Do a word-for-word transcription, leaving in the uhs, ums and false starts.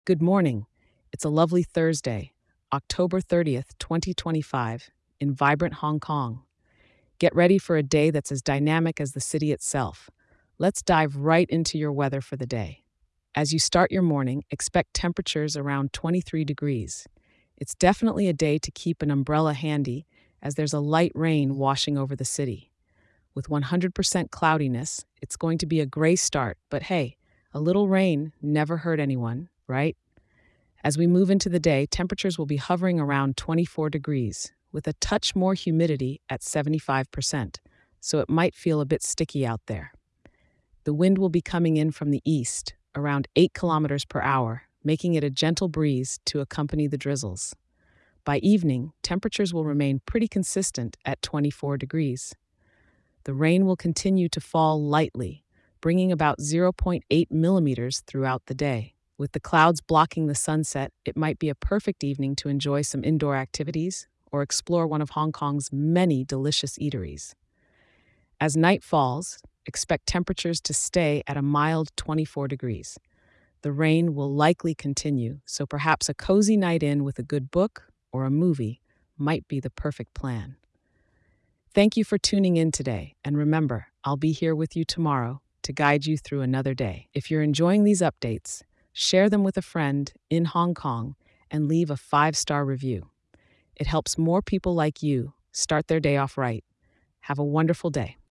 Good morning. It's a lovely Thursday, October thirtieth, twenty twenty-five, in vibrant Hong Kong. Get ready for a day that's as dynamic as the city itself. Let's dive right into your weather for the day. As you start your morning, expect temperatures around twenty-three degrees. It's definitely a day to keep an umbrella handy as there's a light rain washing over the city. With one hundred percent cloudiness, it's going to be a gray start, but hey, a little rain never hurt anyone, right? As we move into the day, temperatures will be hovering around twenty-four degrees, with a touch more humidity at seventy-five percent, so it might feel a bit sticky out there. The wind will be coming in from the east, around eight kilometers per hour, making it a gentle breeze to accompany the drizzles. By evening, temperatures will remain pretty consistent at twenty-four degrees. The rain will continue to fall lightly, bringing about zero point eight millimeters throughout the day. With the clouds blocking the sunset, it might be a perfect evening to enjoy some indoor activities or explore one of Hong Kong's many delicious eateries. As night falls, expect temperatures to stay at a mild twenty-four degrees. The rain will likely continue, so perhaps a cozy night in with a good book or a movie might be the perfect plan. Thank you for tuning in today, and remember, I'll be here with you tomorrow to guide you through another day. If you're enjoying these updates, share them with a friend in Hong Kong and leave a five-star review. It helps more people like you start their day off right. Have a wonderful day.